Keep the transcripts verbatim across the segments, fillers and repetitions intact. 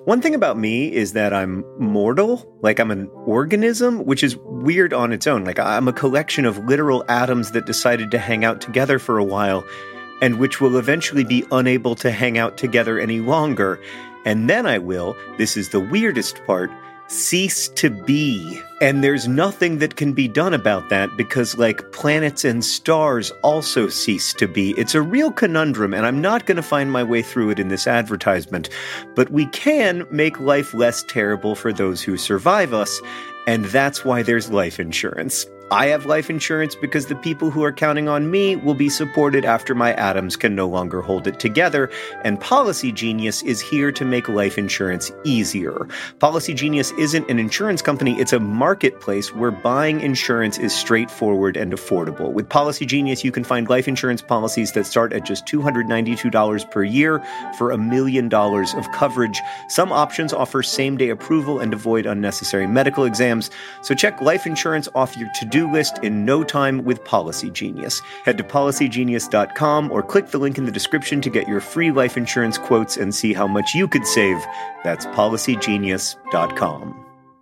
One thing about me is that I'm mortal, like I'm an organism, which is weird on its own. Like I'm a collection of literal atoms that decided to hang out together for a while, and which will eventually be unable to hang out together any longer. And then I will, this is the weirdest part, cease to be. And there's nothing that can be done about that because, like, planets and stars also cease to be. It's a real conundrum, and I'm not going to find my way through it in this advertisement. But we can make life less terrible for those who survive us, and that's why there's life insurance. I have life insurance because the people who are counting on me will be supported after my atoms can no longer hold it together, and Policy Genius is here to make life insurance easier. Policy Genius isn't an insurance company, it's a marketplace where buying insurance is straightforward and affordable. With Policy Genius, you can find life insurance policies that start at just two hundred ninety-two dollars per year for a million dollars of coverage. Some options offer same-day approval and avoid unnecessary medical exams, so check life insurance off your to-do list in no time with Policy Genius. Head to policy genius dot com or click the link in the description to get your free life insurance quotes and see how much you could save. That's policy genius dot com.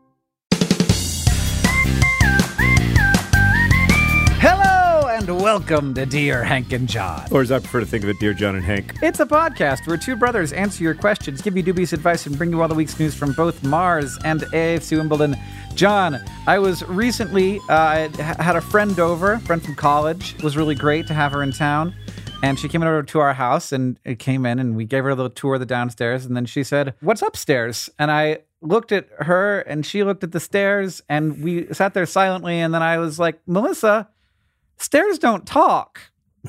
Hello and welcome to Dear Hank and John. Or as I prefer to think of it, Dear John and Hank. It's a podcast where two brothers answer your questions, give you dubious advice, and bring you all the week's news from both Mars and A F C Wimbledon. John, I was recently, uh, I had a friend over, a friend from college. It was really great to have her in town. And she came over to our house and it came in and we gave her a little tour of the downstairs. And then she said, "What's upstairs?" And I looked at her and she looked at the stairs and we sat there silently. And then I was like, "Melissa, stairs don't talk."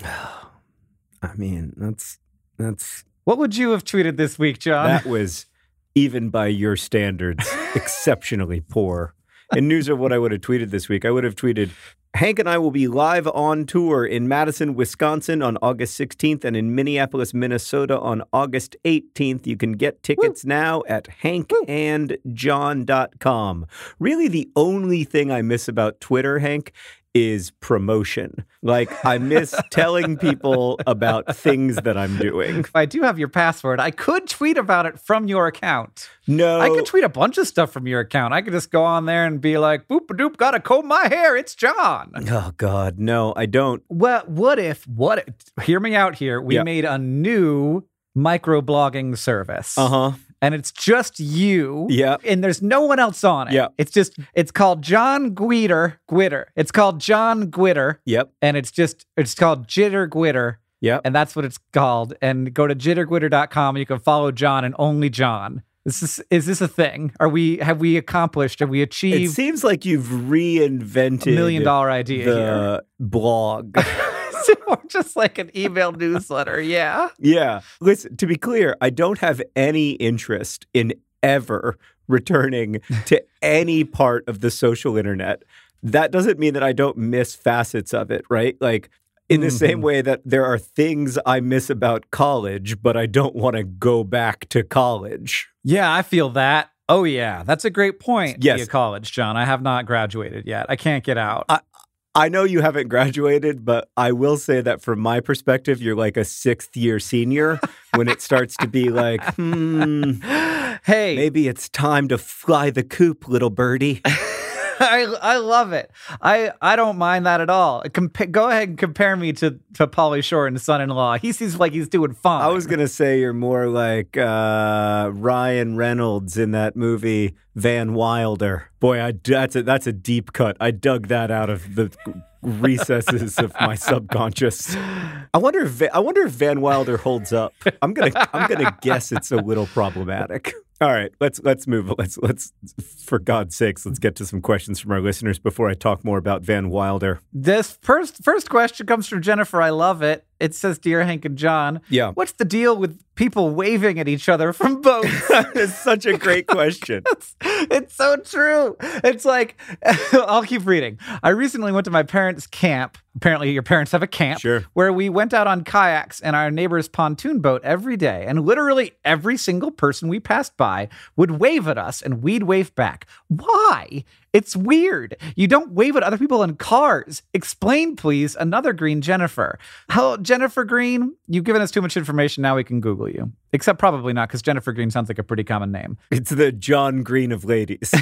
I mean, that's, that's... What would you have tweeted this week, John? That was, even by your standards, exceptionally poor. In news of what I would have tweeted this week, I would have tweeted, "Hank and I will be live on tour in Madison, Wisconsin on August sixteenth and in Minneapolis, Minnesota on August eighteenth. You can get tickets Woo. now at hank and john dot com. Really, the only thing I miss about Twitter, Hank, is promotion. Like, I miss telling people about things that I'm doing. I do have your password. I could tweet about it from your account. No. I could tweet a bunch of stuff from your account. I could just go on there and be like, "Boop-a-doop, gotta comb my hair. It's John." Oh, God. No, I don't. Well, what if, what if, hear me out here. We yeah. made a new microblogging service. Uh-huh. And it's just you. Yeah. And there's no one else on it. Yeah. It's just, it's called John Guitter. Gwitter. It's called John Gwitter. Yep. And it's just, it's called Jitter Gwitter. Yep. And that's what it's called. And go to jitter gwitter dot com. You can follow John and only John. This is, is this a thing? Are we, have we accomplished, have we achieved? It seems like you've reinvented a million dollar idea the here. blog. Or just like an email newsletter, yeah? Yeah. Listen, to be clear, I don't have any interest in ever returning to any part of the social internet. That doesn't mean that I don't miss facets of it, right? Like, in the mm-hmm. same way that there are things I miss about college, but I don't want to go back to college. Yeah, I feel that. Oh, yeah. That's a great point. Yes. Via college, John. I have not graduated yet. I can't get out. I, I know you haven't graduated, but I will say that from my perspective, you're like a sixth year senior when it starts to be like, hmm, hey, maybe it's time to fly the coop, little birdie. I I love it. I, I don't mind that at all. Compa- go ahead and compare me to, to Pauly Shore and son-in-law. He seems like he's doing fine. I was going to say you're more like uh, Ryan Reynolds in that movie Van Wilder. Boy, I, that's, a, that's a deep cut. I dug that out of the recesses of my subconscious. I wonder if I wonder if Van Wilder holds up. I'm gonna I'm gonna guess it's a little problematic. All right, let's let's move. Let's let's for God's sakes, let's get to some questions from our listeners before I talk more about Van Wilder. This first first question comes from Jennifer. I love it. It says, "Dear Hank and John, yeah, what's the deal with people waving at each other from boats?" It's such a great question. it's, it's so true. It's like, I'll keep reading. I recently went to my parents' camp. Apparently, your parents have a camp. Sure. Where we went out on kayaks and our neighbor's pontoon boat every day. And literally every single person we passed by would wave at us and we'd wave back. Why? It's weird. You don't wave at other people in cars. Explain, please. Another Green Jennifer. Hello, Jennifer Green. You've given us too much information. Now we can Google you. Except probably not, because Jennifer Green sounds like a pretty common name. It's the John Green of ladies.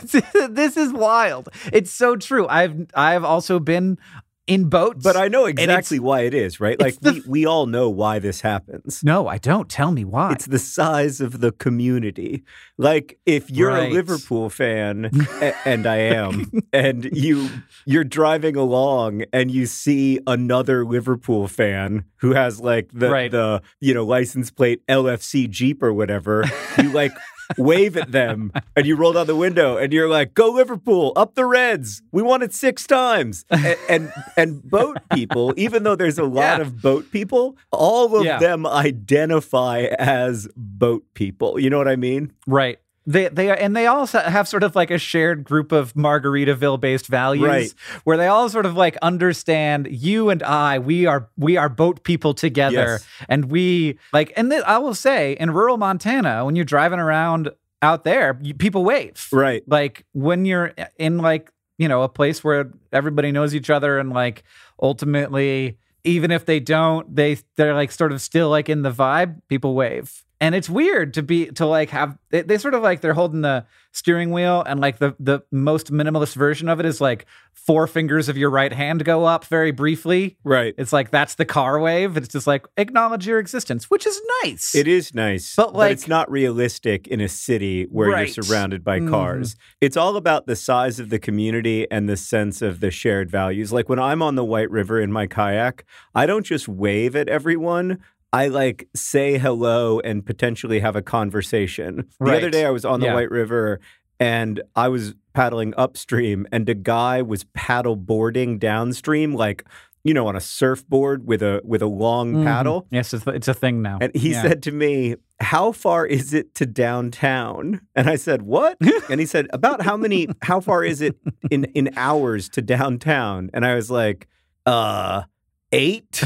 This is wild. It's so true. I've I've also been in boats. But I know exactly why it is, right? Like, the, we, we all know why this happens. No, I don't. Tell me why. It's the size of the community. Like, if you're right. a Liverpool fan, a, and I am, and you, you're driving along and you see another Liverpool fan who has, like, the, right. the you know, license plate L F C Jeep or whatever, you, like... wave at them, and you roll down the window, and you're like, "Go Liverpool, up the Reds! We won it six times." And and, and boat people, even though there's a lot yeah. of boat people, all of yeah. them identify as boat people. You know what I mean? Right. They they are, and they also have sort of like a shared group of Margaritaville based values, right. where they all sort of like understand you and I, we are we are boat people together, yes. and we like. And th- I will say, in rural Montana, when you're driving around out there, you, people wave, right? Like when you're in like you know a place where everybody knows each other, and like ultimately, even if they don't, they they're like sort of still like in the vibe. People wave. And it's weird to be, to like have, they, they sort of like, they're holding the steering wheel, and like the, the most minimalist version of it is like four fingers of your right hand go up very briefly. Right. It's like, that's the car wave. It's just like, acknowledge your existence, which is nice. It is nice. But, like, but it's not realistic in a city where right. you're surrounded by cars. Mm. It's all about the size of the community and the sense of the shared values. Like when I'm on the White River in my kayak, I don't just wave at everyone. I like say hello and potentially have a conversation. The right. other day I was on the yeah. White River and I was paddling upstream, and a guy was paddle boarding downstream, like, you know, on a surfboard with a with a long mm-hmm. paddle. Yes, it's, it's a thing now. And he yeah. said to me, "How far is it to downtown?" And I said, "What?" And he said, "About how many, how far is it in, in hours to downtown?" And I was like, uh, eight?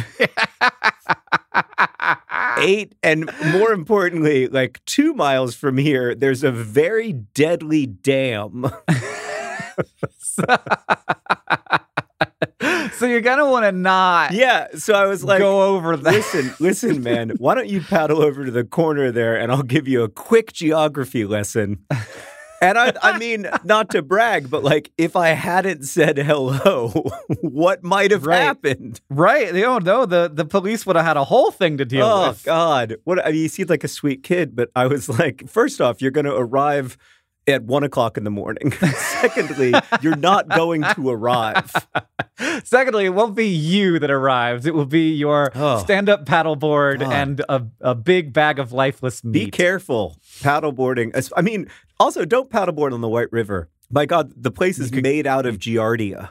Eight, and more importantly, like two miles from here, there's a very deadly dam. So you're gonna want to not, yeah. So I was like, go over that. Listen, listen, man. Why don't you paddle over to the corner there, and I'll give you a quick geography lesson. And I, I mean, not to brag, but like, if I hadn't said hello, what might have right. happened? Right. You don't know. The, the police would have had a whole thing to deal oh, with. Oh, God. What, I mean, you seemed like a sweet kid, but I was like, first off, you're going to arrive at one o'clock in the morning. Secondly, you're not going to arrive. Secondly, it won't be you that arrives. It will be your oh, stand-up paddleboard God. and a, a big bag of lifeless meat. Be careful paddleboarding. I mean, also, don't paddleboard on the White River. My God, the place is could, made out of Giardia.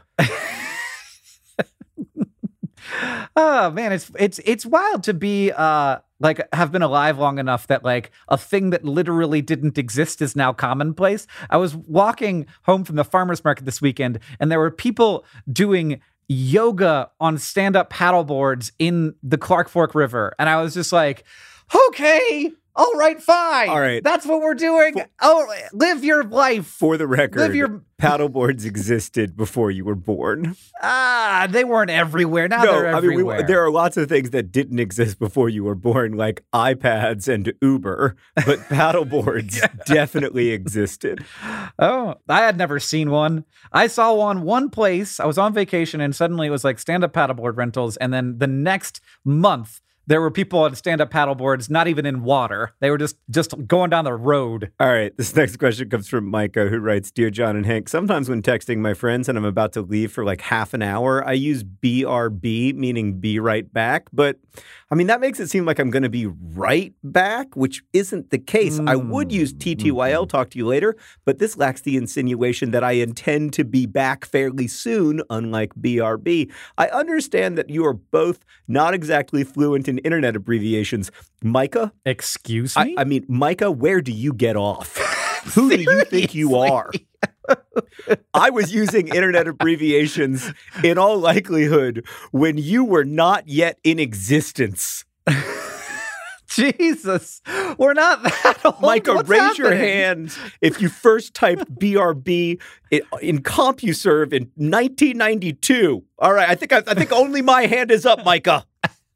Oh man, it's it's it's wild to be uh like have been alive long enough that like a thing that literally didn't exist is now commonplace. I was walking home from the farmer's market this weekend, and there were people doing yoga on stand-up paddleboards in the Clark Fork River, and I was just like, okay. All right, fine. All right. That's what we're doing. For, oh, live your life. For the record, live your... paddleboards existed before you were born. Ah, they weren't everywhere. Now no, they're everywhere. I mean, we, there are lots of things that didn't exist before you were born, like iPads and Uber, but paddleboards yeah. definitely existed. Oh, I had never seen one. I saw one one place. I was on vacation, and suddenly it was like stand-up paddleboard rentals, and then the next month, there were people on stand-up paddleboards, not even in water. They were just, just going down the road. All right. This next question comes from Micah, who writes, "Dear John and Hank, sometimes when texting my friends and I'm about to leave for like half an hour, I use B R B, meaning be right back. But, I mean, that makes it seem like I'm going to be right back, which isn't the case. Mm. I would use T T Y L, talk to you later, but this lacks the insinuation that I intend to be back fairly soon, unlike B R B. I understand that you are both not exactly fluent in internet abbreviations. Micah? Excuse me? I, I mean, Micah, where do you get off? Who do you think you are? I was using internet abbreviations in all likelihood when you were not yet in existence. Jesus, we're not that old. Micah, What's raise happening? your hand if you first typed B R B in, in CompuServe in nineteen ninety-two. All right, I think I, I think only my hand is up, Micah.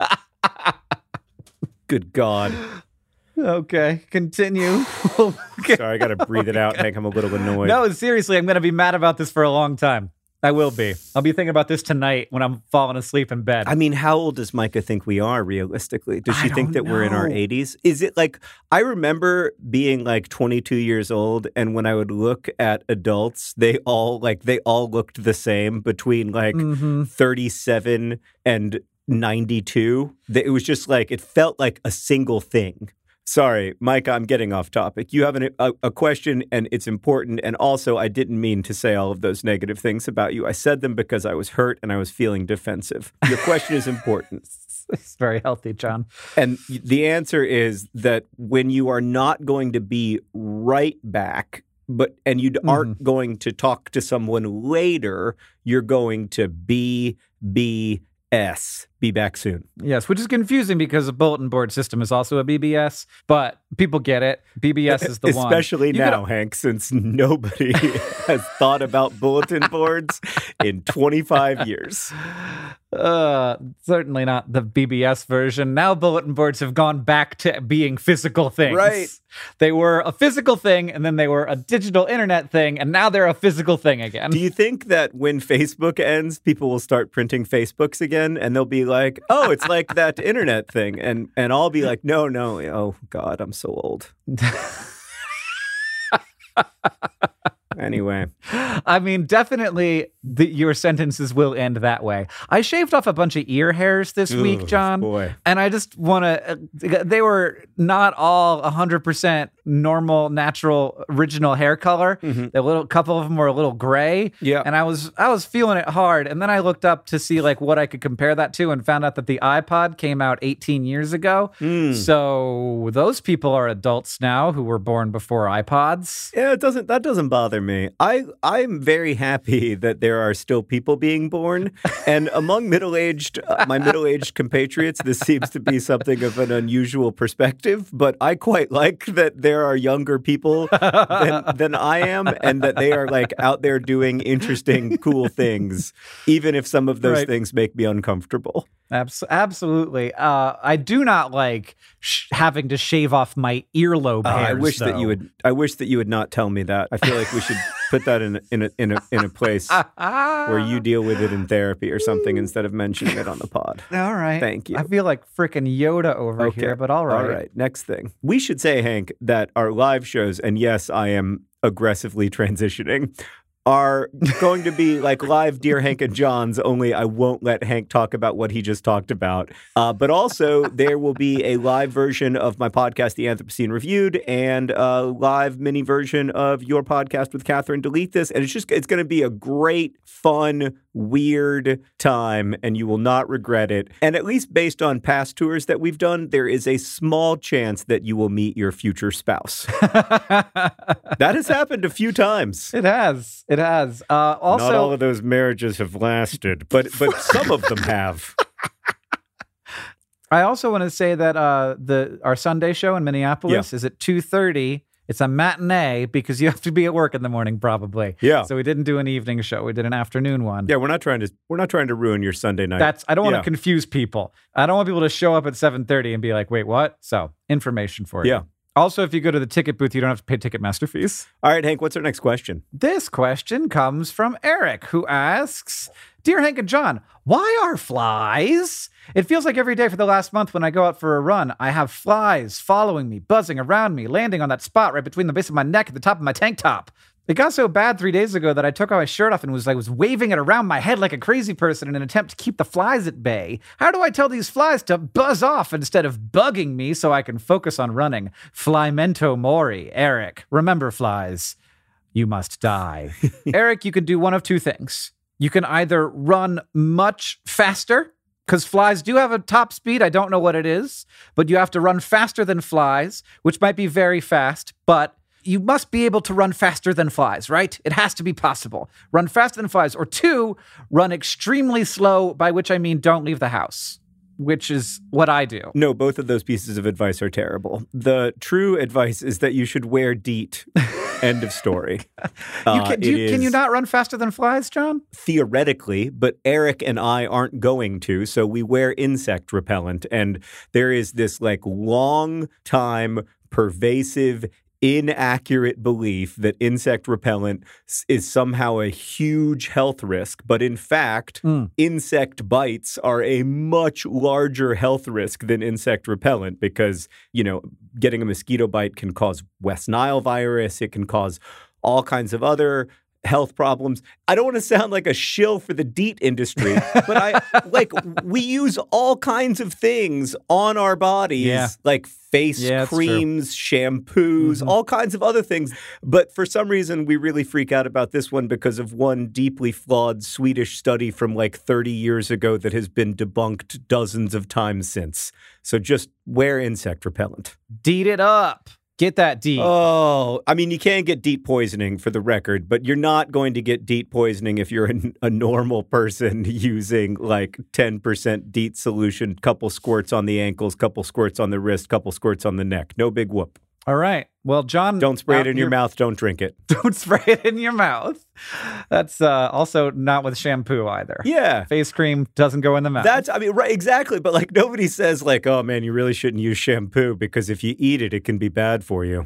Good God. Okay, continue. Okay. Sorry, I got to breathe it out. Hank, I'm a little annoyed. No, seriously, I'm going to be mad about this for a long time. I will be. I'll be thinking about this tonight when I'm falling asleep in bed. I mean, how old does Micah think we are realistically? Does she I think that don't we're in our know. eighties? Is it like, I remember being like twenty-two years old, and when I would look at adults, they all like, they all looked the same between like Mm-hmm. thirty-seven and ninety-two. It was just like, it felt like a single thing. Sorry, Micah, I'm getting off topic. You have an, a, a question, and it's important. And also, I didn't mean to say all of those negative things about you. I said them because I was hurt and I was feeling defensive. Your question is important. It's very healthy, John. And the answer is that when you are not going to be right back, but and you aren't going to talk to someone later, you're going to be, be, S. Be back soon. Yes, which is confusing because the bulletin board system is also a B B S, but people get it. B B S is the one. Especially You now, could- Hank, since nobody has thought about bulletin boards in twenty-five years. Uh, certainly not the B B S version. Now bulletin boards have gone back to being physical things. Right. They were a physical thing, and then they were a digital internet thing, and now they're a physical thing again. Do you think that when Facebook ends, people will start printing Facebooks again, and they'll be like, oh, it's like that internet thing. And and I'll be like, no, no. Oh, God, I'm so old. Anyway. I mean, definitely the, your sentences will end that way. I shaved off a bunch of ear hairs this Ugh, week, John. boy. And I just want to, uh, they were not all one hundred percent normal, natural, original hair color. A little couple of them were a little gray. Yeah. And I was I was feeling it hard. And then I looked up to see like what I could compare that to and found out that the iPod came out eighteen years ago. So those people are adults now who were born before iPods. Yeah, it doesn't. That doesn't bother me. I I'm very happy that there are still people being born, and among middle-aged, uh, my middle-aged compatriots, this seems to be something of an unusual perspective. But I quite like that there are younger people than than I am, and that they are like out there doing interesting, cool things, even if some of those Right. things make me uncomfortable. Abs- absolutely. Uh, I do not like sh- having to shave off my earlobe Uh, hairs. I wish that though. you would. I wish that you would not tell me that. I feel like we should put that in a, in a in a in a place where you deal with it in therapy or something instead of mentioning it on the pod. All right. Thank you. I feel like frickin' Yoda over here, but all right. All right. Next thing. We should say, Hank, that our live shows, and yes, I am aggressively transitioning, are going to be like live Dear Hank and John's, only I won't let Hank talk about what he just talked about. Uh, but also, there will be a live version of my podcast, The Anthropocene Reviewed, and a live mini version of your podcast with Catherine Delete This. And it's just, it's going to be a great, fun, weird time, and you will not regret it. And at least based on past tours that we've done, there is a small chance that you will meet your future spouse. That has happened a few times. It has. It has. Uh, also, Not all of those marriages have lasted, but but some of them have. I also want to say that uh, the our Sunday show in Minneapolis is at two thirty. It's a matinee because you have to be at work in the morning, probably. Yeah. So we didn't do an evening show. We did an afternoon one. Yeah, we're not trying to we're not trying to ruin your Sunday night. That's. I don't want Yeah. to confuse people. I don't want people to show up at seven thirty and be like, "Wait, what?" So information for you. Yeah. Also, if you go to the ticket booth, you don't have to pay Ticketmaster fees. All right, Hank, what's our next question? This question comes from Eric, who asks, Dear Hank and John, why are flies? It feels like every day for the last month when I go out for a run, I have flies following me, buzzing around me, landing on that spot right between the base of my neck and the top of my tank top. It got so bad three days ago that I took my shirt off and was like was waving it around my head like a crazy person in an attempt to keep the flies at bay. How do I tell these flies to buzz off instead of bugging me so I can focus on running? Flymento mori, Eric. Remember, flies, you must die. Eric, you can do one of two things. You can either run much faster, because flies do have a top speed. I don't know what it is, but you have to run faster than flies, which might be very fast, but you must be able to run faster than flies, right? It has to be possible. Run faster than flies. Or two, run extremely slow, by which I mean don't leave the house. which is what I do. No, both of those pieces of advice are terrible. The true advice is that you should wear DEET. End of story. You Uh, can, do you, it can you is not run faster than flies, John? theoretically, but Eric and I aren't going to, so we wear insect repellent. And there is this like long time pervasive inaccurate belief that insect repellent s- is somehow a huge health risk. But in fact, Mm. insect bites are a much larger health risk than insect repellent because, you know, getting a mosquito bite can cause West Nile virus. It can cause all kinds of other health problems. I don't want to sound like a shill for the DEET industry, but I like we use all kinds of things on our bodies, Yeah. like face Yeah, that's creams, shampoos, Mhm. all kinds of other things. But for some reason, we really freak out about this one because of one deeply flawed Swedish study from like thirty years ago that has been debunked dozens of times since. So just wear insect repellent. Deed it up. Get that deed. Oh, I mean, you can get DEET poisoning for the record, but you're not going to get DEET poisoning if you're a, a normal person using like ten percent DEET solution, couple squirts on the ankles, couple squirts on the wrist, couple squirts on the neck. No big whoop. All right. Well, John. Don't spray it out in your mouth. Don't drink it. Don't spray it in your mouth. That's uh, also not with shampoo either. Yeah. Face cream doesn't go in the mouth. That's, I mean, right, exactly. But like nobody says like, oh man, you really shouldn't use shampoo because if you eat it, it can be bad for you.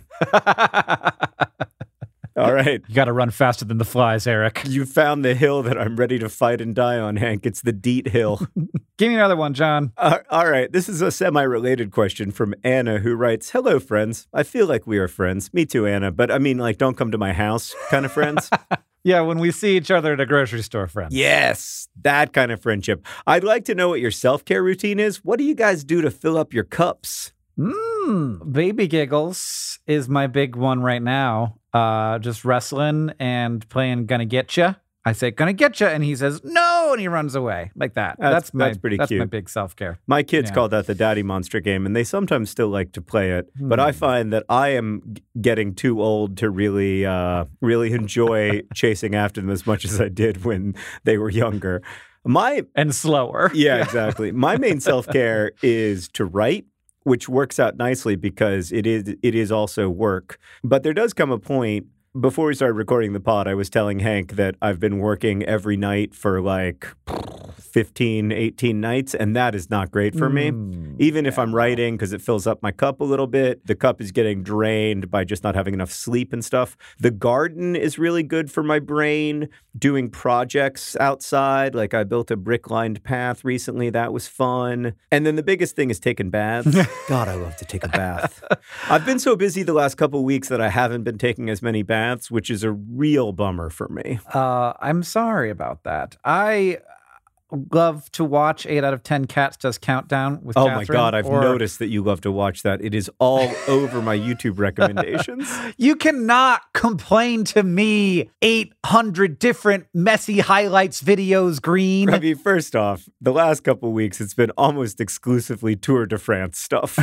All right. You got to run faster than the flies, Eric. You found the hill that I'm ready to fight and die on, Hank. It's the DEET hill. Give me another one, John. Uh, all right. This is a semi-related question from Anna who writes, hello, friends. I feel like we are friends. Me too, Anna. But I mean, like, don't come to my house kind of friends. Yeah, when we see each other at a grocery store, friend. Yes, that kind of friendship. I'd like to know what your self-care routine is. What do you guys do to fill up your cups? Mmm. Baby giggles is my big one right now. Uh, just wrestling and playing Gonna Getcha. I say, Gonna Getcha, and he says, no, and he runs away like that. That's- That's, my, that's pretty that's my cute. big self-care. My kids Yeah. call that the Daddy Monster game, and they sometimes still like to play it. But I Hmm. find that I am g- getting too old to really, uh, really enjoy chasing after them as much as I did when they were younger. My And slower. Yeah, exactly. My main self-care is to write, which works out nicely because it is it is also work. But there does come a point, before we started recording the pod, I was telling Hank that I've been working every night for like fifteen, eighteen nights, and that is not great for me. Mm, Even if I'm writing, because it fills up my cup a little bit, the cup is getting drained by just not having enough sleep and stuff. The garden is really good for my brain. Doing projects outside, like I built a brick-lined path recently. That was fun. And then the biggest thing is taking baths. God, I love to take a bath. I've been so busy the last couple of weeks that I haven't been taking as many baths, which is a real bummer for me. Uh, I'm sorry about that. I love to watch eight out of ten Cats Does Countdown with Oh Catherine, my God, I've or- noticed that you love to watch that. It is all over my YouTube recommendations. You cannot complain to me eight hundred different messy highlights videos, Green. I mean, first off, the last couple of weeks, it's been almost exclusively Tour de France stuff.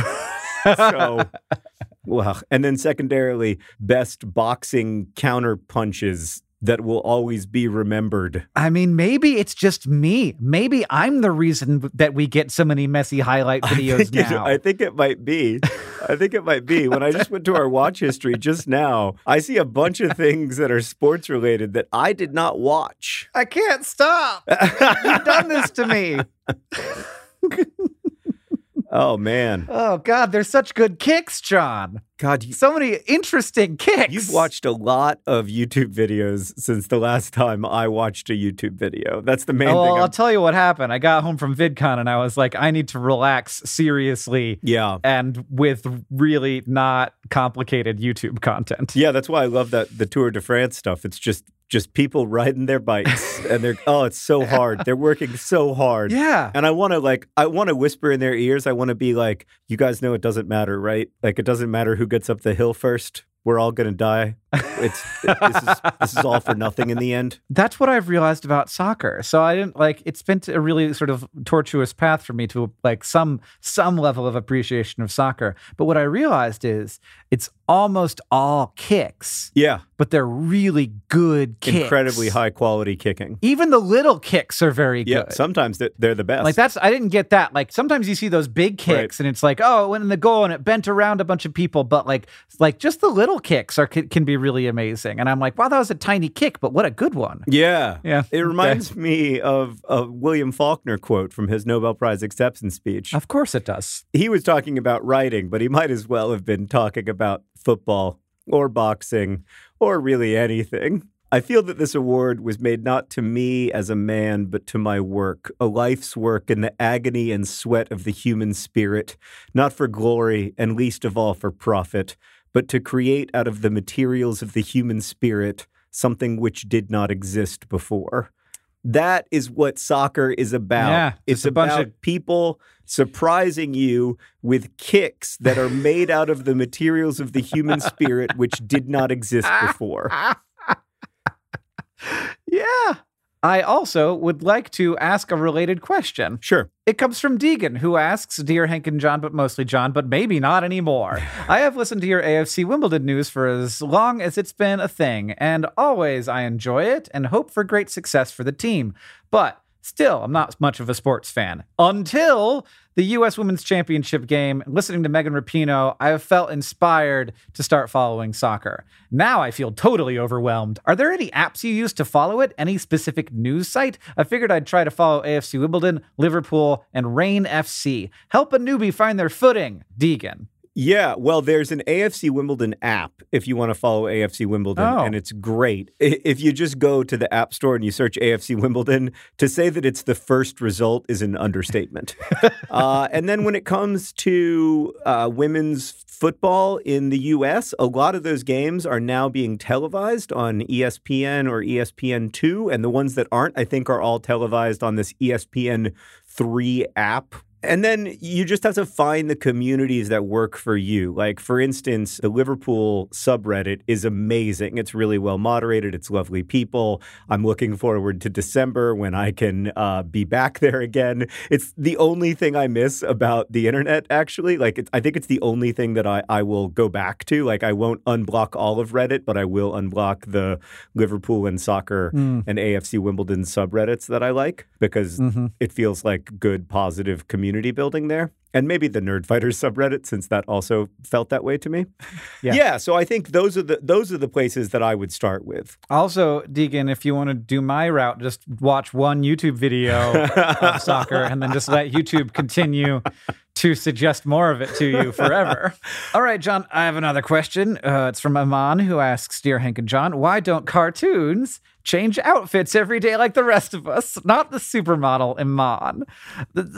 So, well, and then secondarily, best boxing counter punches that will always be remembered. I mean, maybe it's just me. Maybe I'm the reason that we get so many messy highlight videos I think it- now. I think it might be. I think it might be. When I just went to our watch history just now, I see a bunch of things that are sports related that I did not watch. I can't stop. You've done this to me. Oh, man. Oh, God, they're such good kicks, John. God, you, So many interesting kicks. you've watched a lot of YouTube videos since the last time I watched a YouTube video. That's the main Oh, well, thing. I'll I'm- tell you what happened. I got home from VidCon and I was like, I need to relax seriously yeah. and with really not complicated YouTube content. Yeah, that's why I love that the Tour de France stuff. It's just just people riding their bikes and they're oh, it's so hard. They're working so hard. Yeah. And I want to like I want to whisper in their ears. I want to be like, you guys know it doesn't matter, right? Like it doesn't matter who gets up the hill first. We're all going to die. It's this is this is all for nothing in the end. That's what I've realized about soccer. So I didn't like it's been a really sort of tortuous path for me to like some some level of appreciation of soccer. But what I realized is it's almost all kicks. Yeah. But they're really good kicks. Incredibly high quality kicking. Even the little kicks are very good. Yeah, sometimes they're, they're the best. Like that's I didn't get that. Like sometimes you see those big kicks Right. and it's like, oh, it went in the goal and it bent around a bunch of people. But like like just the little kicks are can, can be really amazing. And I'm like, wow, that was a tiny kick, but what a good one. Yeah. Yeah. It reminds me of a William Faulkner quote from his Nobel Prize acceptance speech. Of course it does. He was talking about writing, but he might as well have been talking about football or boxing or really anything. I feel that this award was made not to me as a man, but to my work, a life's work in the agony and sweat of the human spirit, not for glory and least of all for profit, but to create out of the materials of the human spirit something which did not exist before. That is what soccer is about. Yeah, it's just a bunch about of- people surprising you with kicks that are made out of the materials of the human spirit which did not exist before. Yeah. I also would like to ask a related question. Sure. It comes from Deegan, who asks, Dear Hank and John, but mostly John, but maybe not anymore. I have listened to your A F C Wimbledon news for as long as it's been a thing, and always I enjoy it and hope for great success for the team. But still, I'm not much of a sports fan. Until the U S Women's Championship game, listening to Megan Rapinoe, I have felt inspired to start following soccer. Now I feel totally overwhelmed. Are there any apps you use to follow it? Any specific news site? I figured I'd try to follow A F C Wimbledon, Liverpool, and Reign F C. Help a newbie find their footing. Deegan. Yeah, well, there's an A F C Wimbledon app if you want to follow A F C Wimbledon, Oh. and it's great. I- If you just go to the App Store and you search A F C Wimbledon, to say that it's the first result is an understatement. uh, and then when it comes to uh, women's football in the U S, a lot of those games are now being televised on E S P N or E S P N two, and the ones that aren't, I think, are all televised on this E S P N three app. And then you just have to find the communities that work for you. Like, for instance, the Liverpool subreddit is amazing. It's really well moderated. It's lovely people. I'm looking forward to December when I can uh, be back there again. It's the only thing I miss about the internet, actually. Like, it's, I think it's the only thing that I, I will go back to. Like, I won't unblock all of Reddit, but I will unblock the Liverpool and soccer Mm. and A F C Wimbledon subreddits that I like because Mm-hmm. it feels like good, positive community building there. And maybe the Nerd Fighters subreddit, since that also felt that way to me. Yeah. Yeah, so I think those are the those are the places that I would start with. Also, Deegan, if you want to do my route, just watch one YouTube video of soccer and then just let YouTube continue to suggest more of it to you forever. All right, John, I have another question. Uh, it's from Aman, who asks, Dear Hank and John, why don't cartoons change outfits every day like the rest of us? Not the supermodel Iman. The,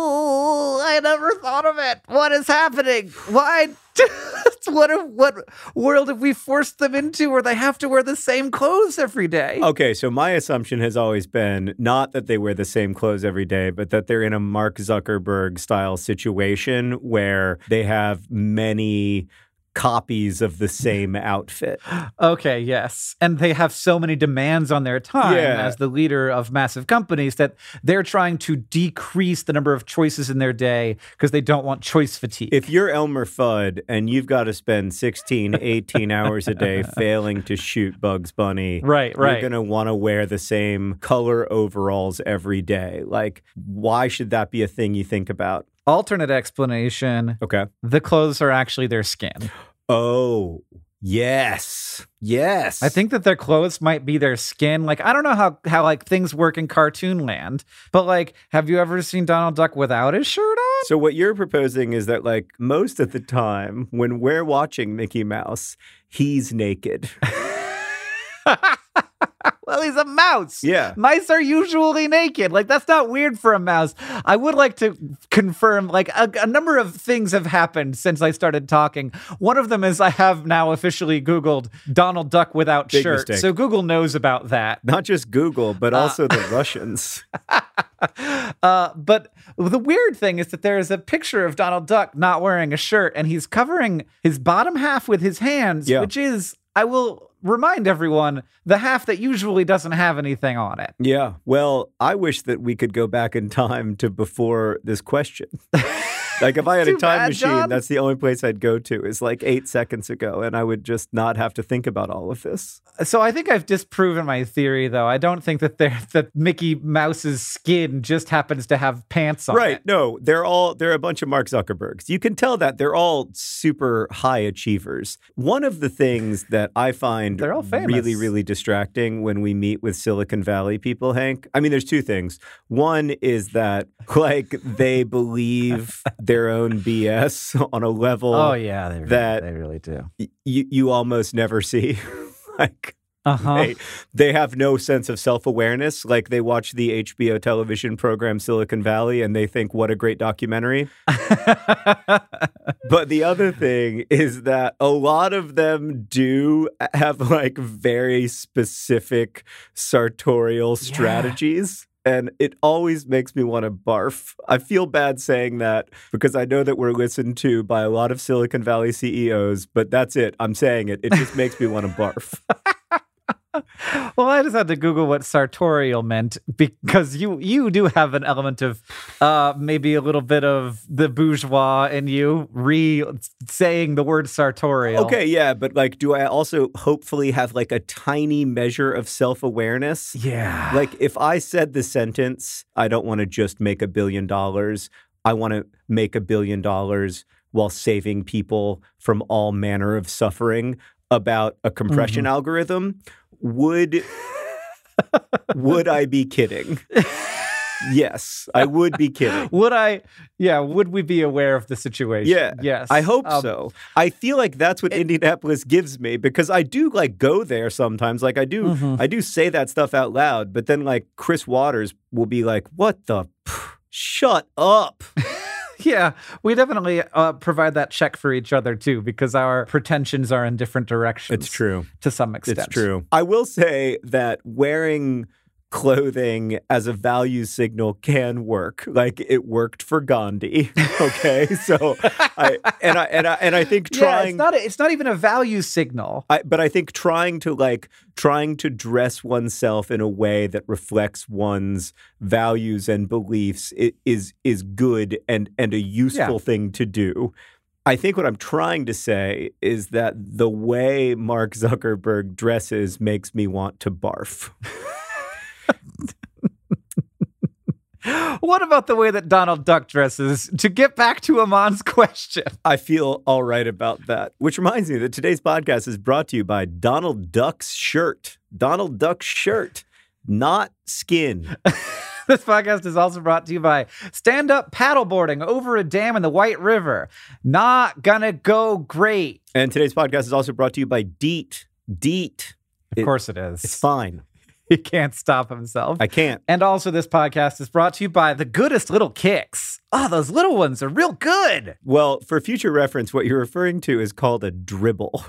oh, I never thought of it. What is happening? Why? what, if, what world have we forced them into where they have to wear the same clothes every day? Okay, so my assumption has always been not that they wear the same clothes every day, but that they're in a Mark Zuckerberg style situation where they have many copies of the same outfit. Okay, yes. And they have so many demands on their time Yeah. as the leader of massive companies that they're trying to decrease the number of choices in their day because they don't want choice fatigue. If you're Elmer Fudd and you've got to spend sixteen, eighteen hours a day failing to shoot Bugs Bunny, Right, you're right. going to want to wear the same color overalls every day. Like, why should that be a thing you think about? Alternate explanation, Okay. the clothes are actually their skin. Oh, yes. Yes. I think that their clothes might be their skin. Like, I don't know how, how like things work in cartoon land, but like, have you ever seen Donald Duck without his shirt on? So what you're proposing is that, like, most of the time when we're watching Mickey Mouse, he's naked. Well, he's a mouse. Yeah. Mice are usually naked. Like, that's not weird for a mouse. I would like to confirm, like, a, a number of things have happened since I started talking. One of them is I have now officially Googled Donald Duck without Big shirt. mistake. So Google knows about that. Not just Google, but also the Russians. Uh, but the weird thing is that there is a picture of Donald Duck not wearing a shirt, and he's covering his bottom half with his hands, Yeah. which is I will remind everyone the half that usually doesn't have anything on it. Yeah. Well, I wish that we could go back in time to before this question. Like if I had a time bad, machine, John. that's the only place I'd go to is like eight seconds ago, and I would just not have to think about all of this. So I think I've disproven my theory, though. I don't think that they're, that Mickey Mouse's skin just happens to have pants on Right. it. No, they're all, they're a bunch of Mark Zuckerbergs. You can tell that they're all super high achievers. One of the things that I find They're all famous. really, really distracting when we meet with Silicon Valley people, Hank, I mean, there's two things. One is that like they believe their own B S on a level Oh, yeah, they really, that they really do. y- you, you almost never see. Like, Uh-huh. They, they have no sense of self-awareness. Like they watch the H B O television program Silicon Valley and they think, what a great documentary. But the other thing is that a lot of them do have like very specific sartorial strategies. And it always makes me want to barf. I feel bad saying that because I know that we're listened to by a lot of Silicon Valley C E Os, but that's it. I'm saying it. It just makes me want to barf. Well, I just had to Google what sartorial meant because you you do have an element of uh, maybe a little bit of the bourgeois in you re-saying the word sartorial. Okay, yeah, but like, do I also hopefully have like a tiny measure of self-awareness? Yeah. Like if I said the sentence, I don't want to just make a billion dollars. I want to make a billion dollars while saving people from all manner of suffering about a compression Mm-hmm. algorithm. Would would I be kidding? Yes, I would be kidding. Would I, yeah, would we be aware of the situation? Yeah. Yes. I hope Um, so. I feel like that's what Indianapolis gives me because I do like go there sometimes. Like I do, Mhm. I do say that stuff out loud, but then like Chris Waters will be like, what the, pff, shut up. Yeah, we definitely uh, provide that check for each other, too, because our pretensions are in different directions. It's true. To some extent. It's true. I will say that wearing clothing as a value signal can work. Like it worked for Gandhi. Okay, so I and I and I and I think Yeah, trying. it's not, a, it's not even a value signal. I, but I think trying to like trying to dress oneself in a way that reflects one's values and beliefs i- is is good and and a useful Yeah. thing to do. I think what I'm trying to say is that the way Mark Zuckerberg dresses makes me want to barf. What about the way that Donald Duck dresses? To get back to Amon's question. I feel all right about that. Which reminds me that today's podcast is brought to you by Donald Duck's shirt. Donald Duck's shirt, not skin. This podcast is also brought to you by stand-up paddleboarding over a dam in the White River. Not gonna go great. And today's podcast is also brought to you by Deet. Deet. Of course it is. It's fine. He can't stop himself. I can't. And also this podcast is brought to you by the goodest little kicks. Oh, those little ones are real good. Well, for future reference, what you're referring to is called a dribble.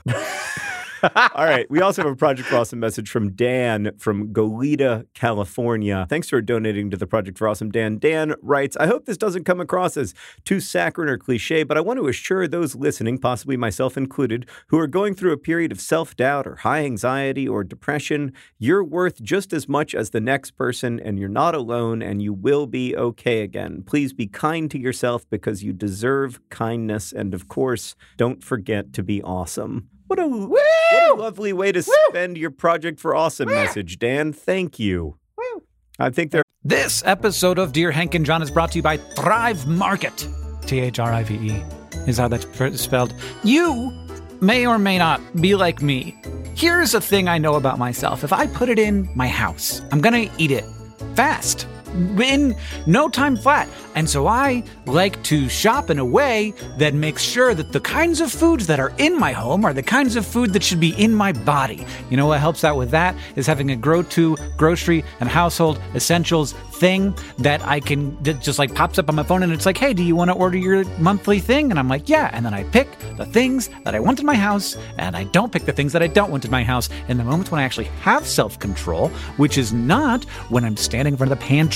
All right. We also have a Project for Awesome message from Dan from Goleta, California. Thanks for donating to the Project for Awesome, Dan. Dan writes, I hope this doesn't come across as too saccharine or cliche, but I want to assure those listening, possibly myself included, who are going through a period of self-doubt or high anxiety or depression, you're worth just as much as the next person, and you're not alone, and you will be okay again. Please be kind to yourself because you deserve kindness, and of course, don't forget to be awesome. What a, what a lovely way to spend your Project for Awesome message, Dan. Thank you. I think they're... This episode of Dear Hank and John is brought to you by Thrive Market. T H R I V E is how that's pr- spelled. You may or may not be like me. Here's a thing I know about myself. If I put it in my house, I'm going to eat it fast. In no time flat. And so I like to shop in a way that makes sure that the kinds of foods that are in my home are the kinds of food that should be in my body. You know what helps out with that is having a grow-to grocery and household essentials thing that I can, that just like pops up on my phone and it's like, hey, do you want to order your monthly thing? And I'm like, yeah. And then I pick the things that I want in my house and I don't pick the things that I don't want in my house in the moments when I actually have self-control, which is not when I'm standing in front of the pantry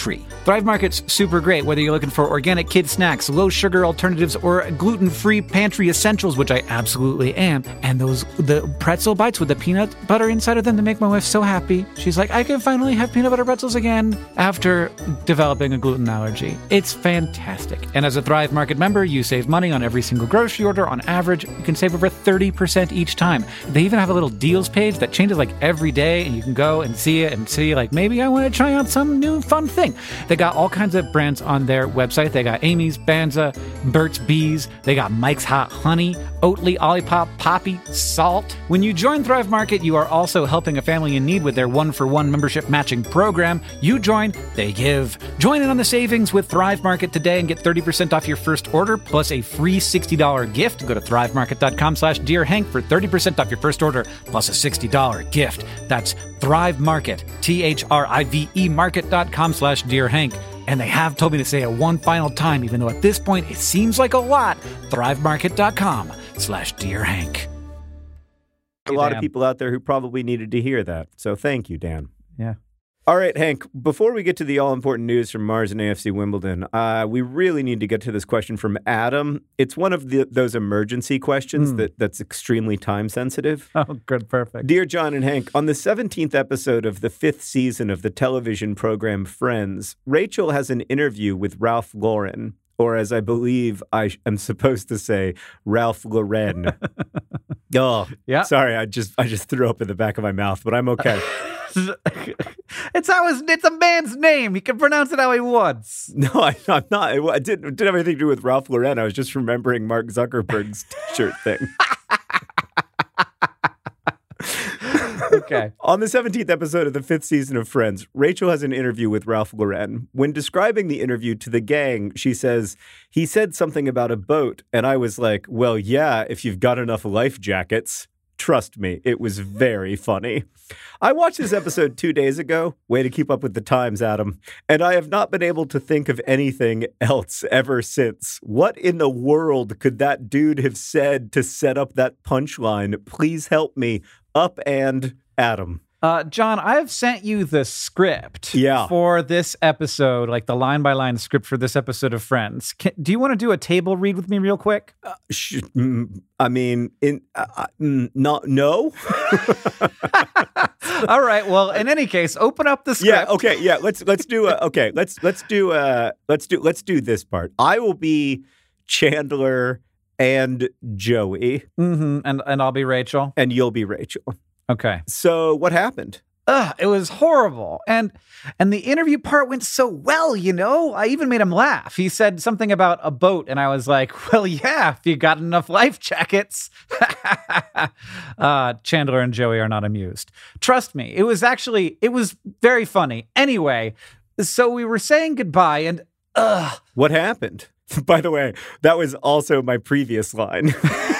gluten-free. Thrive Market's super great, whether you're looking for organic kid snacks, low-sugar alternatives, or gluten-free pantry essentials, which I absolutely am. And those the pretzel bites with the peanut butter inside of them that make my wife so happy. She's like, I can finally have peanut butter pretzels again after developing a gluten allergy. It's fantastic. And as a Thrive Market member, you save money on every single grocery order. On average, you can save over thirty percent each time. They even have a little deals page that changes like every day, and you can go and see it and see like, maybe I want to try out some new fun thing. They got all kinds of brands on their website. They got Amy's, Banza, Burt's Bees. They got Mike's Hot Honey, Oatly, Olipop, Poppy, Salt. When you join Thrive Market, you are also helping a family in need with their one-for-one membership matching program. You join, they give. Join in on the savings with Thrive Market today and get thirty percent off your first order plus a free sixty dollars gift. Go to thrivemarket.com slash Dear Hank for thirty percent off your first order plus a sixty dollars gift. That's Thrive Market, T H R I V E market.com slash Dear Hank. And they have told me to say it one final time, even though at this point it seems like a lot. thrivemarket.com slash Dear Hank. A lot of people out there who probably needed to hear that. So thank you, Dan. Yeah. All right, Hank, before we get to the all-important news from Mars and A F C Wimbledon, uh, we really need to get to this question from Adam. It's one of the, those emergency questions mm. that, that's extremely time-sensitive. Oh, good, perfect. Dear John and Hank, on the seventeenth episode of the fifth season of the television program Friends, Rachel has an interview with Ralph Lauren, or as I believe I am supposed to say, Ralph Lauren. Oh, yeah. Sorry, I just I just threw up in the back of my mouth, but I'm okay. It's how his, it's a man's name. He can pronounce it how he wants. No, I, I'm not. It, it, didn't, it didn't have anything to do with Ralph Lauren. I was just remembering Mark Zuckerberg's t-shirt thing. Okay. On the seventeenth episode of the fifth season of Friends, Rachel has an interview with Ralph Lauren. When describing the interview to the gang, she says, he said something about a boat. And I was like, well, yeah, if you've got enough life jackets. Trust me, it was very funny. I watched this episode two days ago. Way to keep up with the times, Adam. And I have not been able to think of anything else ever since. What in the world could that dude have said to set up that punchline? Please help me. Up and Adam. Uh, John, I have sent you the script yeah. for this episode, like the line-by-line script for this episode of Friends. Can, do you want to do a table read with me real quick? Uh, sh- I mean, in uh, not no. All right. Well, in any case, open up the script. Yeah. Okay. Yeah. Let's let's do. A, okay. Let's let's do. Uh, let's do. Let's do this part. I will be Chandler and Joey, mm-hmm. and and I'll be Rachel, and you'll be Rachel. Okay. So what happened? Ugh, it was horrible. And and the interview part went so well, you know? I even made him laugh. He said something about a boat, and I was like, well, yeah, if you got enough life jackets. uh, Chandler and Joey are not amused. Trust me, it was actually, it was very funny. Anyway, so we were saying goodbye, and ugh. What happened? By the way, that was also my previous line.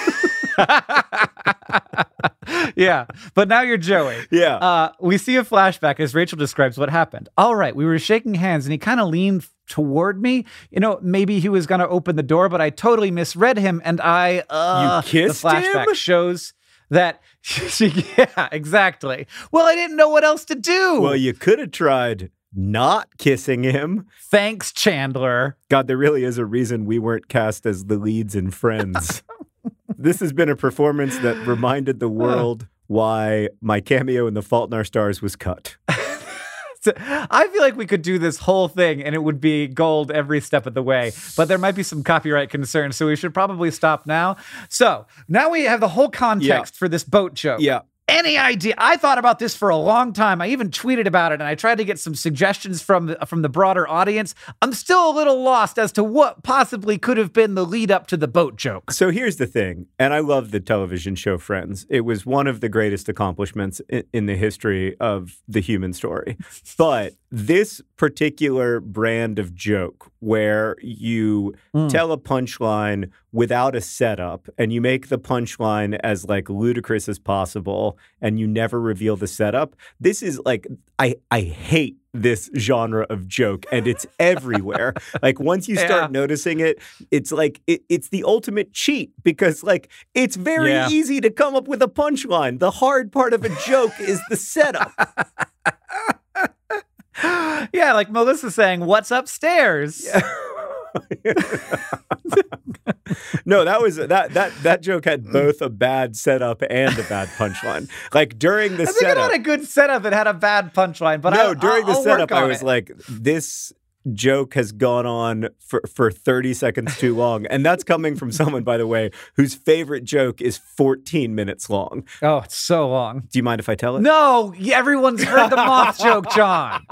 Yeah, but now you're Joey. Yeah. Uh, we see a flashback as Rachel describes what happened. All right, we were shaking hands and he kind of leaned toward me. You know, maybe he was going to open the door, but I totally misread him and I... Uh, you kissed the flashback him? shows that... she, yeah, exactly. Well, I didn't know what else to do. Well, you could have tried not kissing him. Thanks, Chandler. God, there really is a reason we weren't cast as the leads in Friends. This has been a performance that reminded the world why my cameo in The Fault in Our Stars was cut. So, I feel like we could do this whole thing and it would be gold every step of the way, but there might be some copyright concerns, so we should probably stop now. So now we have the whole context yeah. for this boat joke. Yeah. Any idea? I thought about this for a long time. I even tweeted about it, and I tried to get some suggestions from the, from the broader audience. I'm still a little lost as to what possibly could have been the lead up to the boat joke. So here's the thing, and I love the television show Friends. It was one of the greatest accomplishments in, in the history of the human story. But this particular brand of joke where you mm. tell a punchline without a setup and you make the punchline as like ludicrous as possible and you never reveal the setup. This is like, I, I hate this genre of joke and it's everywhere. Like once you start yeah. noticing it, it's like, it, it's the ultimate cheat because like, it's very yeah. easy to come up with a punchline. The hard part of a joke is the setup. Yeah, Yeah, like Melissa saying, "What's upstairs?" Yeah. No, that was that that that joke had both a bad setup and a bad punchline. Like during the I think setup, it had a good setup. It had a bad punchline, but no, I, during I'll, the I'll setup, work I on was it. like, this joke has gone on for, for thirty seconds too long. And that's coming from someone, by the way, whose favorite joke is fourteen minutes long. Oh, it's so long. Do you mind if I tell it? No, everyone's heard the moth joke, John.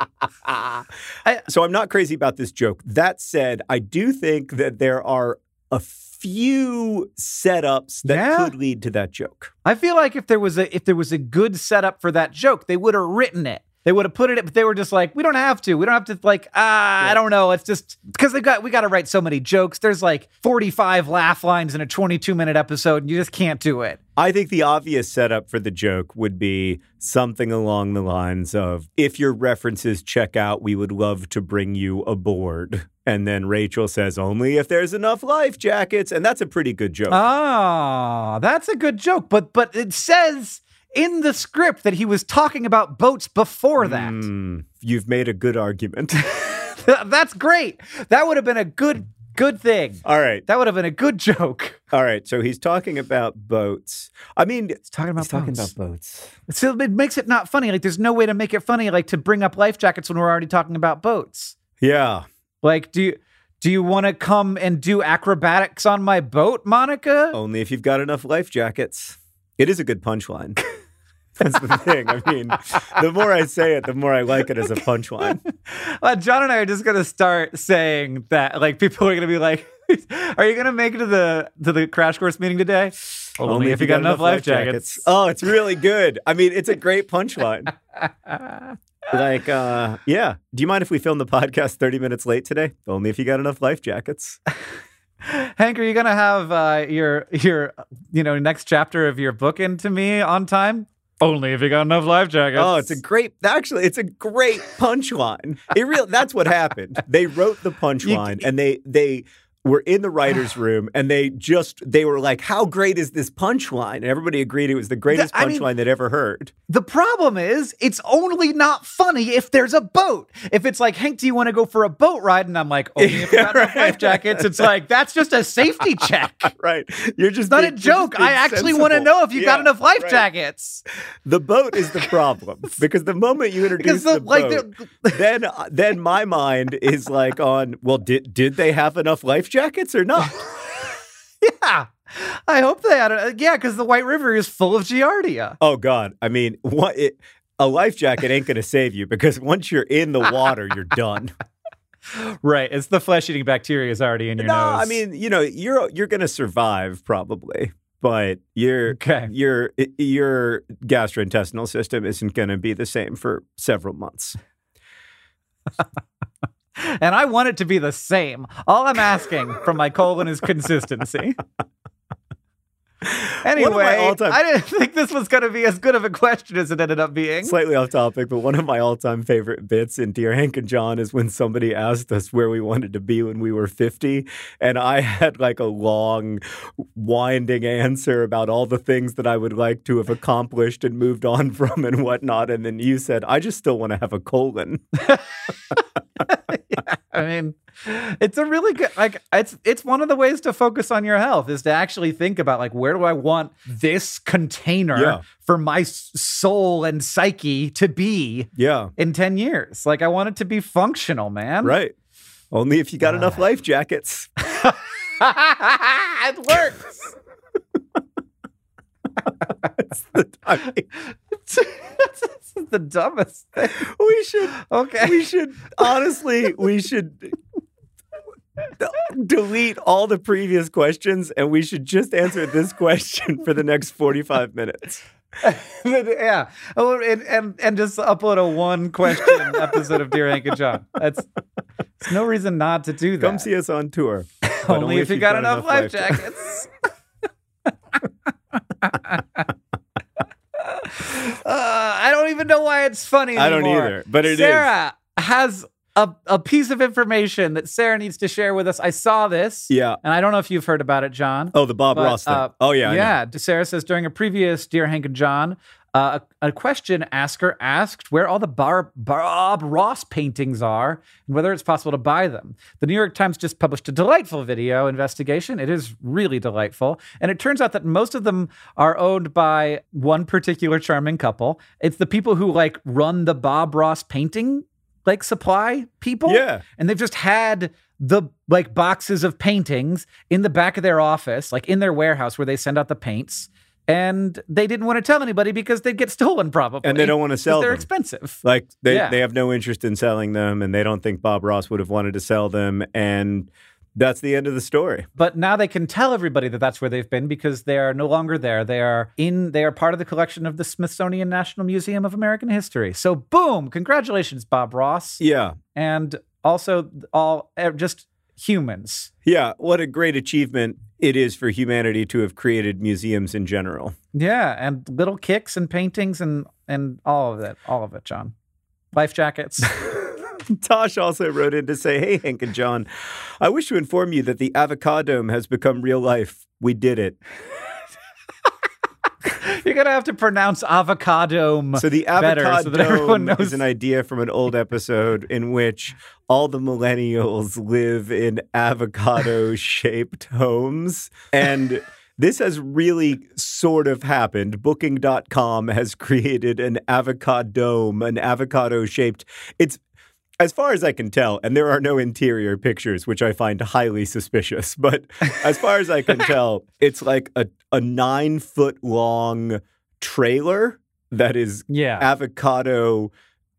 I, So I'm not crazy about this joke. That said, I do think that there are a few setups that Yeah. could lead to that joke. I feel like if there was a if there was a good setup for that joke, they would have written it. They would have put it, but they were just like, we don't have to. We don't have to, like, ah, Yeah. I don't know. It's just because they got we got to write so many jokes. There's like forty-five laugh lines in a twenty-two minute episode, and you just can't do it. I think the obvious setup for the joke would be something along the lines of, if your references check out, we would love to bring you aboard. And then Rachel says, only if there's enough life jackets. And that's a pretty good joke. Ah, that's a good joke. But but it says in the script that he was talking about boats before that. Mm, you've made a good argument. That's great. That would have been a good good thing. All right. That would have been a good joke. All right. So he's talking about boats. I mean, He's talking about he's talking boats. about boats. So it makes it not funny. Like there's no way to make it funny, like to bring up life jackets when we're already talking about boats. Yeah. Like, do you do you want to come and do acrobatics on my boat, Monica? Only if you've got enough life jackets. It is a good punchline. That's the thing. I mean, the more I say it, the more I like it as a punchline. Uh, John and I are just gonna start saying that. Like, people are gonna be like, "Are you gonna make it to the to the crash course meeting today?" Only, if you got, enough life jackets. Oh, it's really good. I mean, it's a great punchline. Like, uh, yeah. Do you mind if we film the podcast thirty minutes late today? Only if you got enough life jackets. Hank, are you gonna have uh, your your you know next chapter of your book into me on time? Only if you got enough life jackets. Oh, it's a great, actually, it's a great punchline. It real. That's what happened. They wrote the punchline and they, they were in the writer's room and they just, they were like, how great is this punchline? And everybody agreed it was the greatest I mean- punchline they'd ever heard. The problem is, it's only not funny if there's a boat. If it's like, Hank, do you want to go for a boat ride? And I'm like, only if you got enough life jackets. It's like, that's just a safety check. Right. You're just It's not being- a you're just joke. being I actually want to sensible. know if you got Yeah, enough life right. jackets. The boat is the problem because the moment you introduce Because the, the, like, boat, then then my mind is like on, well, did did they have enough life jackets or not? yeah. I hope they had it. Yeah, because the White River is full of Giardia. Oh God! I mean, what? It, a life jacket ain't gonna save you because once you're in the water, you're done. Right. It's the flesh-eating bacteria is already in your no, nose. I mean, you know, you're you're gonna survive probably, but your Okay. your your gastrointestinal system isn't gonna be the same for several months. And I want it to be the same. All I'm asking from my colon is consistency. Anyway, all-time- I didn't think this was going to be as good of a question as it ended up being. Slightly off topic, but one of my all-time favorite bits in Dear Hank and John is when somebody asked us where we wanted to be when we were fifty, and I had like a long, winding answer about all the things that I would like to have accomplished and moved on from and whatnot, and then you said, I just still want to have a colon. Yeah, I mean, it's a really good, like, it's it's one of the ways to focus on your health is to actually think about, like, where do I want this container Yeah. for my s- soul and psyche to be Yeah, in ten years? Like, I want it to be functional, man. right. Only if you got enough life jackets. It works. That's the, I mean, This is the dumbest thing. we should, Okay. we should, honestly, we should d- delete all the previous questions and we should just answer this question for the next forty-five minutes. Yeah. Oh, and, and and just upload a one question episode of Dear Hank and John. That's there's no reason not to do that. Come see us on tour. but only, if you you've got, enough life jackets. uh, I don't even know why it's funny anymore. I don't either, but it is. Sarah has a, a piece of information that Sarah needs to share with us. I saw this. Yeah. And I don't know if you've heard about it, John. Oh, the Bob But, Ross thing. uh, oh, yeah. I know. Yeah. Sarah says during a previous Dear Hank and John, Uh, a, a question asker asked where all the Bar- Bob Ross paintings are and whether it's possible to buy them. The New York Times just published a delightful video investigation. It is really delightful. And it turns out that most of them are owned by one particular charming couple. It's the people who like run the Bob Ross painting like supply people. Yeah. And they've just had the like boxes of paintings in the back of their office, like in their warehouse where they send out the paints. And they didn't want to tell anybody because they'd get stolen probably. And they don't want to sell they're them. expensive. Like they, Yeah. they have no interest in selling them, and they don't think Bob Ross would have wanted to sell them. And that's the end of the story. But now they can tell everybody that that's where they've been because they are no longer there. They are in. They are part of the collection of the Smithsonian National Museum of American History. So boom, congratulations, Bob Ross. Yeah. And also all eh, just humans. Yeah. What a great achievement it is for humanity to have created museums in general. Yeah, and little kicks and paintings and and all of it, all of it, John. Life jackets. Tosh also wrote in to say, hey, Hank and John, I wish to inform you that the Avocadome has become real life. We did it. You're going to have to pronounce avocado So the better so that everyone Avocadome knows. is an idea from an old episode in which all the millennials live in avocado-shaped homes. And this has really sort of happened. Booking dot com has created an avocadome, an avocado-shaped... It's as far as I can tell, and there are no interior pictures, which I find highly suspicious, but as far as I can tell, it's like a, a nine foot long trailer that is Yeah. avocado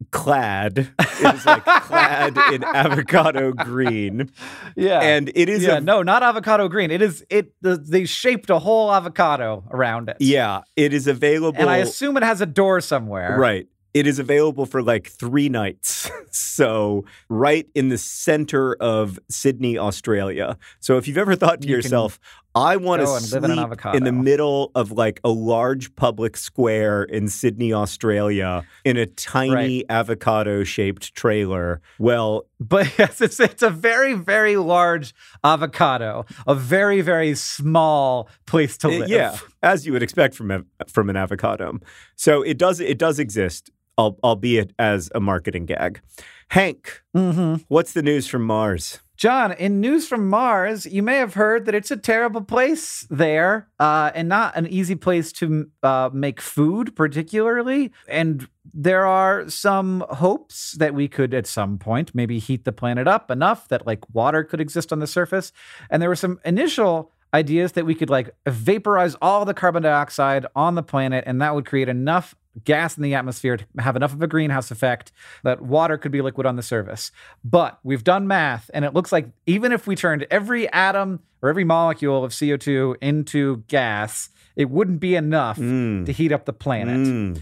clad. It is like clad in avocado green. Yeah. And it is yeah, a, no, not avocado green. It is it the, they shaped a whole avocado around it. yeah, it is available. And I assume it has a door somewhere. Right. It is available for like three nights. So right in the center of Sydney, Australia. So if you've ever thought to You can yourself, I want to go and sleep live in an avocado. in the middle of like a large public square in Sydney, Australia, in a tiny Right. avocado-shaped trailer. Well, But yes, it's it's a very, very large avocado, a very, very small place to it- live. yeah, as you would expect from a, from an avocado. So it does it does exist, al- albeit as a marketing gag. Hank, Mm-hmm. what's the news from Mars? John, in news from Mars, you may have heard that it's a terrible place there, uh, and not an easy place to uh, make food, particularly. And there are some hopes that we could, at some point, maybe heat the planet up enough that like water could exist on the surface. And there were some initial ideas that we could like vaporize all the carbon dioxide on the planet, and that would create enough gas in the atmosphere to have enough of a greenhouse effect that water could be liquid on the surface. But we've done math, and it looks like even if we turned every atom or every molecule of C O two into gas, it wouldn't be enough Mm. to heat up the planet. Mm.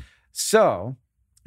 So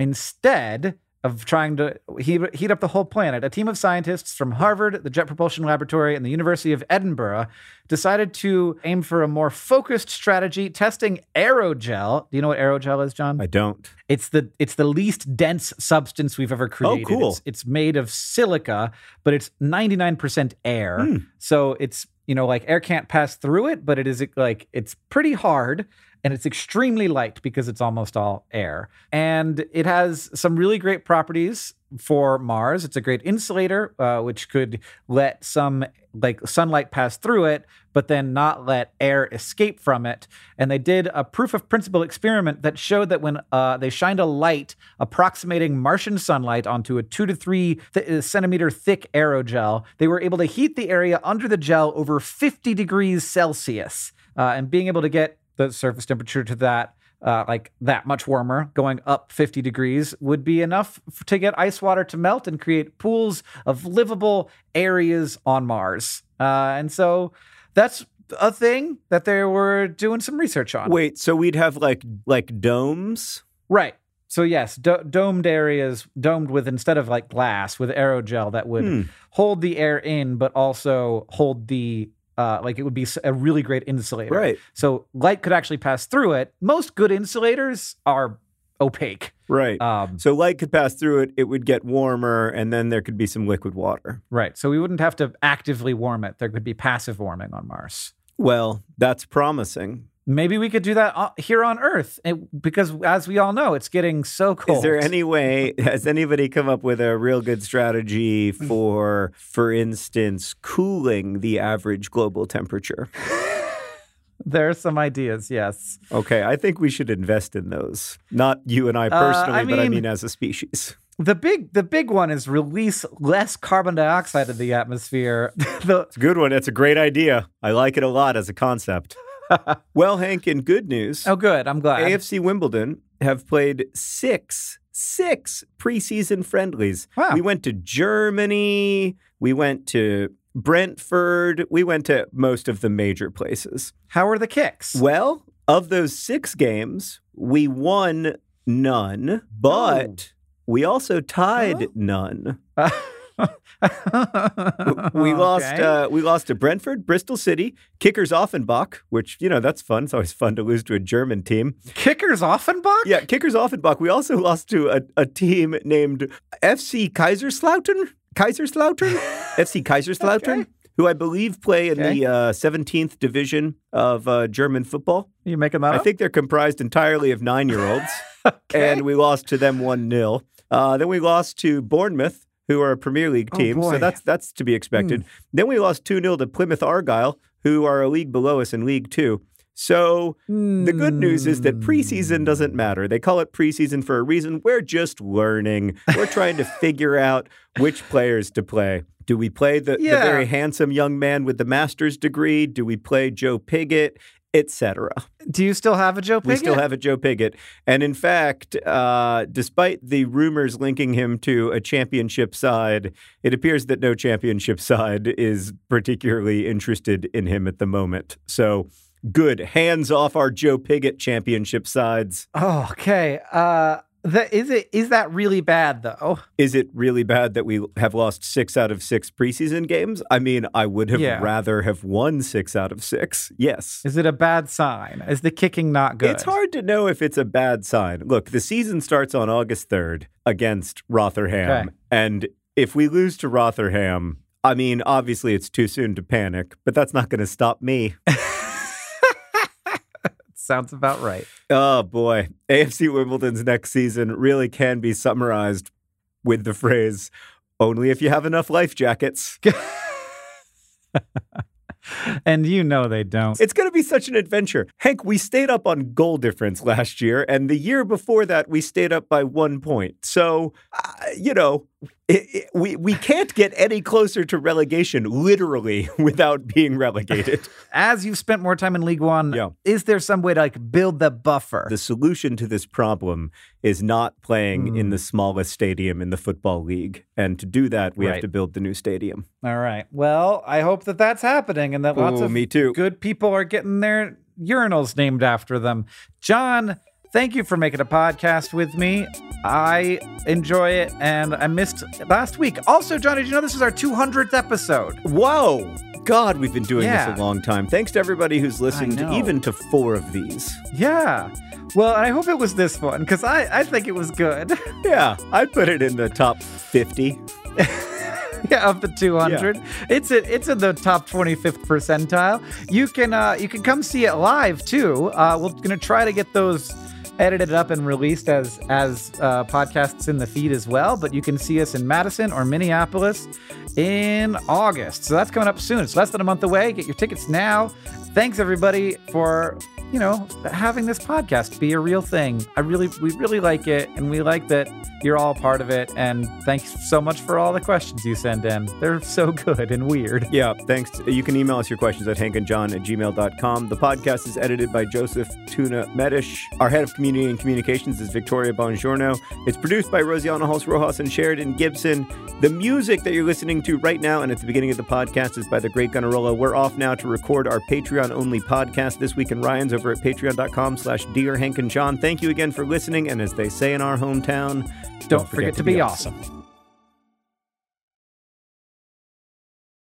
instead of trying to heat, heat up the whole planet, a team of scientists from Harvard, the Jet Propulsion Laboratory, and the University of Edinburgh decided to aim for a more focused strategy, testing aerogel. Do you know what aerogel is, John? I don't. It's the it's the least dense substance we've ever created. cool. It's, it's made of silica, but it's ninety-nine percent air. Hmm. So it's, you know, like air can't pass through it, but it is like it's pretty hard. And it's extremely light because it's almost all air. And it has some really great properties for Mars. It's a great insulator, uh, which could let some like sunlight pass through it, but then not let air escape from it. And they did a proof of principle experiment that showed that when uh, they shined a light approximating Martian sunlight onto a two to three th- centimeter thick aerogel, they were able to heat the area under the gel over fifty degrees Celsius. Uh, and being able to get the surface temperature to that, uh, like that much warmer, going up fifty degrees would be enough f- to get ice water to melt and create pools of livable areas on Mars. Uh, and so that's a thing that they were doing some research on. Wait, so we'd have like like domes? Right. So yes, do- domed areas, domed with instead of like glass, with aerogel that would Hmm. hold the air in, but also hold the Uh, like it would be a really great insulator. Right. So light could actually pass through it. Most good insulators are opaque. Right. Um, So light could pass through it, it would get warmer, and then there could be some liquid water. right. So we wouldn't have to actively warm it. There could be passive warming on Mars. Well, that's promising. Maybe we could do that uh, here on Earth, it, because as we all know, it's getting so cold. Is there any way, has anybody come up with a real good strategy for, for instance, cooling the average global temperature? There are some ideas, yes. Okay, I think we should invest in those. Not you and I personally, uh, I mean, but I mean as a species. The big the big one is release less carbon dioxide in the atmosphere. the, it's a good one. It's a great idea. I like it a lot as a concept. Well, Hank, in good news. Oh, good. I'm glad. A F C Wimbledon have played six, six preseason friendlies. Wow. We went to Germany. We went to Brentford. We went to most of the major places. How are the kicks? Well, of those six games, we won none, but oh. we also tied huh? none. Uh- we lost. Okay. Uh, we lost to Brentford, Bristol City, Kickers Offenbach, which you know that's fun. It's always fun to lose to a German team. Kickers Offenbach. Yeah, Kickers Offenbach. We also lost to a, a team named F C Kaiserslautern. Kaiserslautern. F C Kaiserslautern, okay. who I believe play in okay. the uh, seventeenth division of uh, German football. Are you making that I up? think they're comprised entirely of nine-year-olds, okay. and we lost to them one nil. Uh, then we lost to Bournemouth, who are a Premier League team, oh so that's that's to be expected. Mm. Then we lost two nil to Plymouth Argyle, who are a league below us in League Two. So mm. the good news is that preseason doesn't matter. They call it preseason for a reason. We're just learning. We're trying to figure out which players to play. Do we play the, yeah. the very handsome young man with the master's degree? Do we play Joe Pigott? Etc. Do you still have a Joe Pigott? We still have a Joe Pigott. And in fact, uh, despite the rumors linking him to a championship side, it appears that no championship side is particularly interested in him at the moment. So good. Hands off our Joe Pigott championship sides. Oh, okay. Uh, the, is it is that really bad, though? Is it really bad that we have lost six out of six preseason games? I mean, I would have yeah. rather have won six out of six. Yes. Is it a bad sign? Is the kicking not good? It's hard to know if it's a bad sign. Look, the season starts on August third against Rotherham. Okay. And if we lose to Rotherham, I mean, obviously it's too soon to panic, but that's not going to stop me. Sounds about right. Oh, boy. A F C Wimbledon's next season really can be summarized with the phrase, only if you have enough life jackets. And you know they don't. It's going to be such an adventure. Hank, we stayed up on goal difference last year, and the year before that, we stayed up by one point. So, uh, you know, it, it, we, we can't get any closer to relegation, literally, without being relegated. As you've spent more time in League One, yeah. is there some way to like build the buffer? The solution to this problem is not playing mm. in the smallest stadium in the football league. And to do that, we right. have to build the new stadium. All right. Well, I hope that that's happening and that Ooh, lots of me too. good people are getting their urinals named after them. John, thank you for making a podcast with me. I enjoy it, and I missed last week. Also, John, did you know this is our two hundredth episode? Whoa! God, we've been doing yeah. this a long time. Thanks to everybody who's listened even to four of these. Yeah. Well, I hope it was this one, because I, I think it was good. Yeah, I'd put it in the top fifty. Yeah, of the two hundred. Yeah. It's a, it's in the top twenty-fifth percentile. You can uh, you can come see it live too. Uh, we're gonna try to get those edited up and released as as uh, podcasts in the feed as well. But you can see us in Madison or Minneapolis in August. So that's coming up soon. It's less than a month away. Get your tickets now. Thanks everybody for, you know, having this podcast be a real thing. I really, we really like it, and we like that you're all part of it. And thanks so much for all the questions you send in. They're so good and weird. Yeah, thanks. You can email us your questions at hankandjohn at gmail dot com. The podcast is edited by Joseph Tuna Medish. Our head of community and communications is Victoria Bongiorno. It's produced by Rosiana Halls Rojas and Sheridan Gibson. The music that you're listening to right now and at the beginning of the podcast is by the Great Gunnarolla. We're off now to record our Patreon-only podcast, This Week in Ryan's, over at patreon dot com slash Dear Hank and John. Thank you again for listening, and as they say in our hometown, don't, don't forget, forget to be, be awesome. awesome.